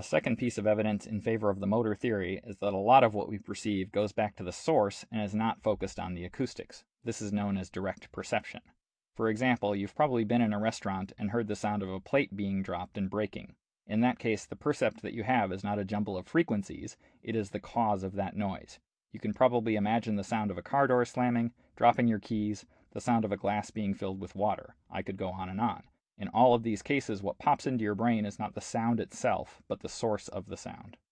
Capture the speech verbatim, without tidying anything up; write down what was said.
A second piece of evidence in favor of the motor theory is that a lot of what we perceive goes back to the source and is not focused on the acoustics. This is known as direct perception. For example, you've probably been in a restaurant and heard the sound of a plate being dropped and breaking. In that case, the percept that you have is not a jumble of frequencies, it is the cause of that noise. You can probably imagine the sound of a car door slamming, dropping your keys, the sound of a glass being filled with water. I could go on and on. In all of these cases, what pops into your brain is not the sound itself, but the source of the sound.